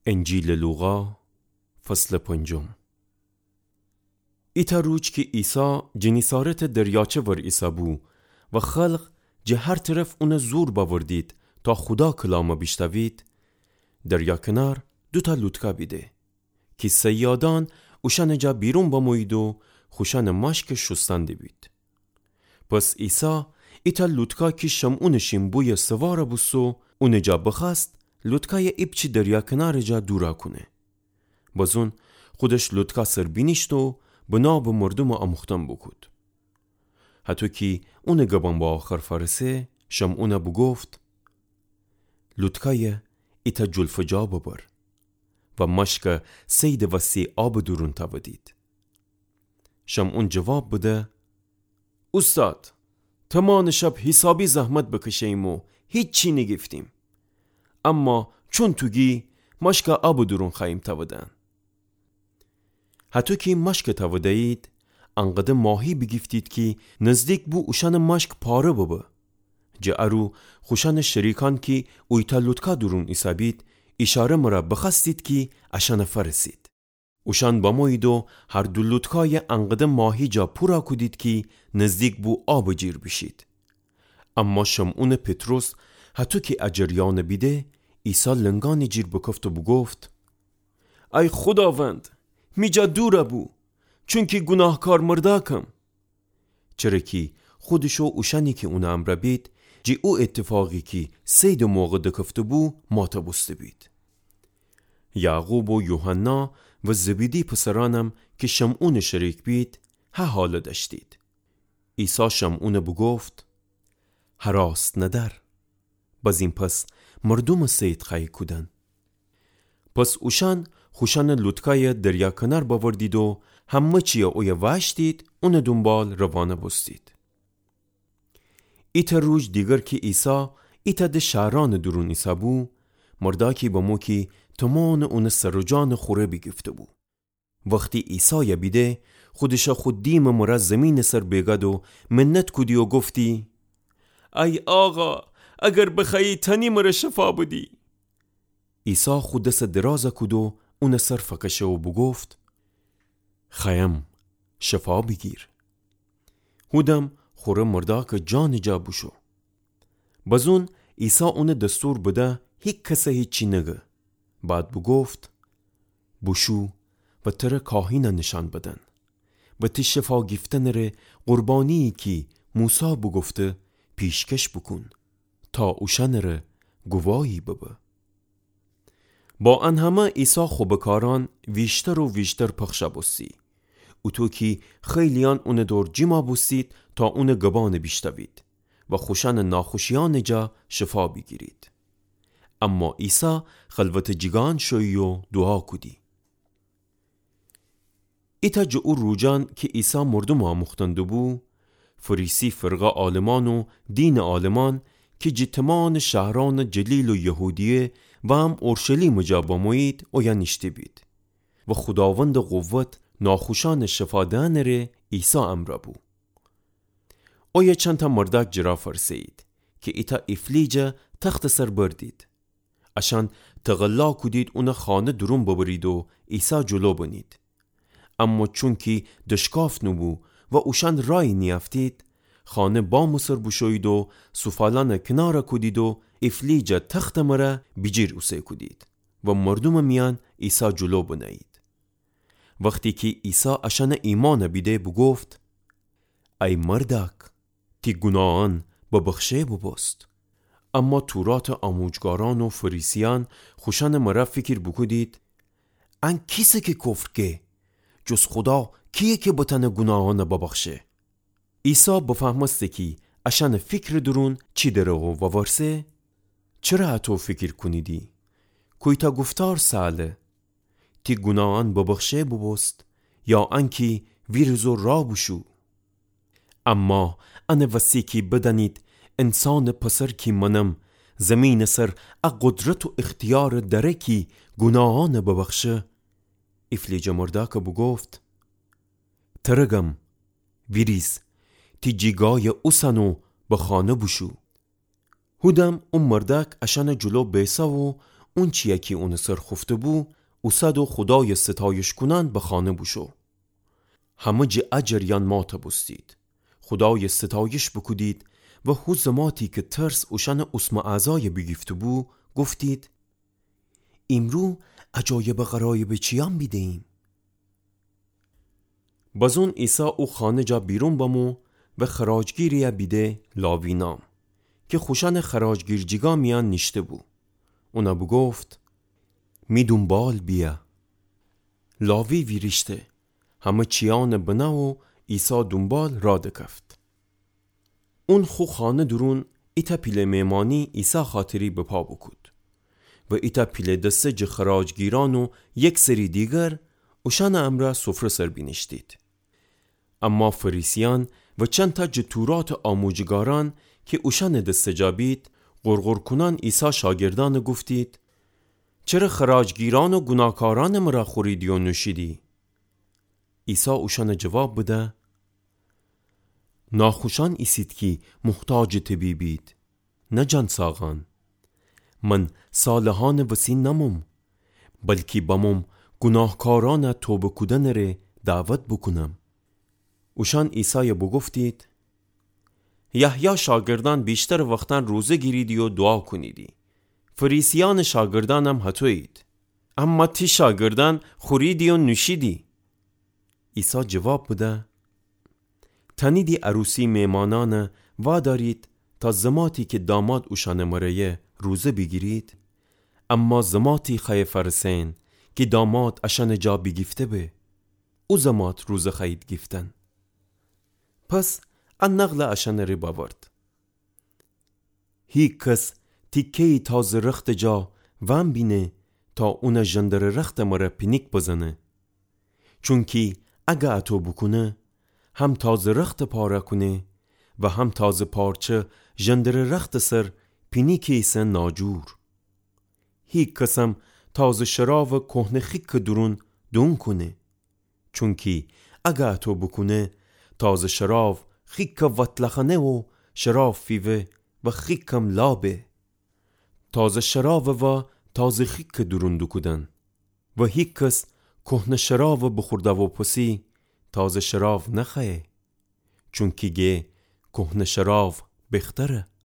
انجیل لوقا فصل 5. ایتا روچ که عیسی جنیسارت دریاچه ور عیسی بو و خلق جه هر طرف اون زور باوردید تا خدا کلامه بیشتوید، دریا کنار 2 لوتکا بیده که سیادان اوشان جا بیرون باموید و خوشان مشک شستنده بید. پس عیسی ایتا لوتکا که شمعونشیم بوی سوار بوسو اون جا بخواست لوتکای ایبچی دریا کنار جا دورا کنه. بازون خودش لوتکا سر بینیشت و بنا به مردم آموختن بکود. حتی که اون گبان با آخر فارسه شمعون بگفت لوتکای ایتا جلف جا ببر و مشک سید وسی آب درون تا بدید. شمعون جواب بده استاد تمام شب حسابی زحمت بکشیم و هیچ چی نگفتیم، اما چون توگی مشک آب درون خواهیم تا بدن. حتی که مشک تا بدهید انقدر ماهی بگفتید که نزدیک بو اوشان مشک پاره ببه. جارو خوشان شریکان که اویتا لوتکا درون ایسابید اشاره مرا بخستید که اشان فرسید. اوشان باموید و هر 2 لوتکای انقدر ماهی جا پورا کدید که نزدیک بو آب جیر بشید. اما شمعون پتروس حتی که اجریان بیده عیسی لنگان جیر بکفت و بگفت ای خداوند میجا دور بو چون که گناهکار مرداکم. چرا که خودشو اوشانی که اون امر بید جی او اتفاقی که سید موقع دکفت بو ماتا بسته بید. یعقوب و یوحنا و زبیدی پسرانم که شمعون شریک بید ها حال داشتید. عیسی شمعون بگفت هراست ندر. باز این پس مردم سید خواهی کودن. پس اوشان خوشان لوتکای دریا کنار باوردید و همه چی اوی واشتید اون دنبال روانه بستید. ایتا روز دیگر که عیسی ایتا ده شهران درون عیسی بو مرداکی با مو که تمان اون سر و جان خوره بگفته بو. وقتی عیسی بیده خودش خود دیم مرا زمین سر بگد و منت کدی و گفتی ای آقا اگر بخوایی تنی مرا شفا بدی. عیسی خود دست دراز کد و اون سر فکشه و بگفت خیم شفا بگیر. هودم خوره مرداک جان جا بشو. بازون عیسی اون دستور بده هیچ کسه هیچی نگه. بعد بگفت بشو و تر کاهین نشان بدن و تی شفا گفتن ره قربانی که موسی بگفته پیشکش بکن تا اوشن ره گواهی ببه. با ان همه عیسی خوبکاران ویشتر و ویشتر پخشه بسی. او تو که خیلیان اون دور جیما بسید تا اون گبان بیشتوید و خوشان ناخوشیان جا شفا بگیرید. اما عیسی خلوت جگان شوی و دعا کدی. ایتا جو روجان که عیسی مردم آموختنده بو فریسی فرقه آلمان و دین آلمان که جتمان شهران جلیل و یهودیه و هم اورشلیم جا باموید او یا نشتی بید و خداوند قوت ناخوشان شفا دهن ره عیسی امر بو. او یا چند تا مردک جرا فرسید که ایتا افلیجه تخت سر بردید. اشان تغلا کدید اون خانه درون ببرید و عیسی جلو بنید. اما چون که دشکاف نبو و اوشان رای نیافتید خانه با مصر بشوید و سفالان کنار کدید و افلیجه تخت مره بجیر اوسه کدید و مردم میان عیسی جلو بنید. وقتی که عیسی اشان ایمان بیده بگفت ای مردک تی گناهان ببخشه ببست. اما تورات آموزگاران و فریسیان خوشان مره فکر بکدید ان کیسه که کفر که جز خدا کیه که بتن گناهان ببخشه. عیسی بفهمسته که اشان فکر درون چی داره و ورسه چرا اتو فکر کنیدی؟ کویتا گفتار ساله تی گناهان ببخشه ببست یا انکی ویرزو را بشو. اما ان وسی که بدنید انسان پسر کی منم زمین سر قدرت و اختیار داره کی گناهان ببخشه. افلیج مرداک بگفت ترگم ویریز تی جیگای اوسنو بخانه بشو. هودم مردک اشان جلو بیسا و اون چیه که اون سر خفته بو او صد و خدای ستایش کنن به خانه بوشو. همه جه اجریان مات بستید. خدای ستایش بکدید و هو زماتی که ترس اوشن اسم اعضای بگیفته بو گفتید امرو عجایب غرایب چیان بیدهیم. بازون عیسی او خانه جا بیرون بامو و خراجگیری بیده لاوی نام که خوشن خراجگیرجیگا میان نشته بو. اونا بگفت می دنبال بیا. لاوی ویریشته همه چیان بنا و عیسی دنبال را دکفت. اون خو خانه درون ایتا پیل میمانی عیسی خاطری بپا بکود و ایتا پیل دسته جه خراجگیران و یک سری دیگر اوشان امره سفره سر بینشتید. اما فریسیان و چند تا جتورات آموزگاران که اوشان دسته جابید غرغر کنان عیسی شاگردان گفتید چرا خراجگیران و گناهکاران مرا خوریدی و نوشیدی؟ عیسی اوشان جواب بده ناخوشان ایسید که محتاج طبیبید نه جان ساغان. من صالحان وسین نموم بلکه بموم گناهکاران توبه کدن ره دعوت بکنم. اوشان عیسی بگفتید یحیی شاگردان بیشتر وقتاً روزه گیریدی و دعا کنیدی. فریسیان شاگردان هم هتوید. اما تی شاگردان خوریدی و نوشیدی. عیسی جواب بده تنیدی عروسی میمانان وادارید تا زماتی که داماد اوشان مرایه روزه بگیرید. اما زماتی خیلی فرسین که داماد اشان جا بگیفته به او زمات روزه خیید گیفتن. پس ان نغل اشان ری باورد. هی کس تیکهی تاز رخت جا وام بینه تا اون جندر رخت مره پینیک بزنه. چونکی اگه اتو بکنه هم تاز رخت پاره کنه و هم تاز پارچه جندر رخت سر پینیک ایسن ناجور. هی کسم تاز شراو کهنه خیک درون دون کنه. چونکی اگه اتو بکنه تاز شراو خیک وطلخنه و شراو فیوه و خیکم لابه. تاز شراو و تاز خیک درون دو کدن و هی کس کهنه شراو بخورده و پسی تاز شراو نخه. چونکی گه کهنه شراو بختره.